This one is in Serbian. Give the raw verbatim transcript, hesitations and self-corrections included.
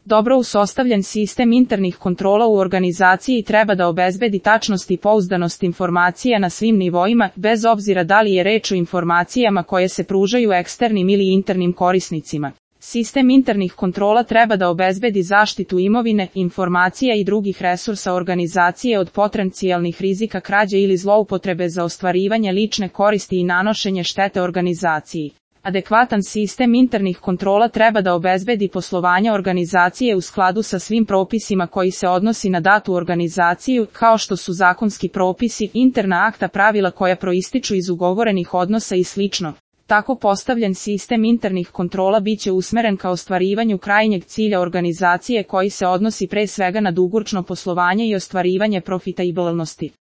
Dobro uspostavljen sistem internih kontrola u organizaciji treba da obezbedi tačnost i pouzdanost informacija na svim nivoima, bez obzira da li je reč o informacijama koje se pružaju eksternim ili internim korisnicima. Sistem internih kontrola treba da obezbedi zaštitu imovine, informacija i drugih resursa organizacije od potencijalnih rizika krađe ili zloupotrebe za ostvarivanje lične koristi i nanošenje štete organizaciji. Adekvatan sistem internih kontrola treba da obezbedi poslovanje organizacije u skladu sa svim propisima koji se odnosi na datu organizaciju, kao što su zakonski propisi, interna akta, pravila koja proističu iz ugovorenih odnosa i slično. Tako postavljen sistem internih kontrola biće usmeren ka ostvarivanju krajnjeg cilja organizacije koji se odnosi pre svega na dugoročno poslovanje i ostvarivanje profitabilnosti.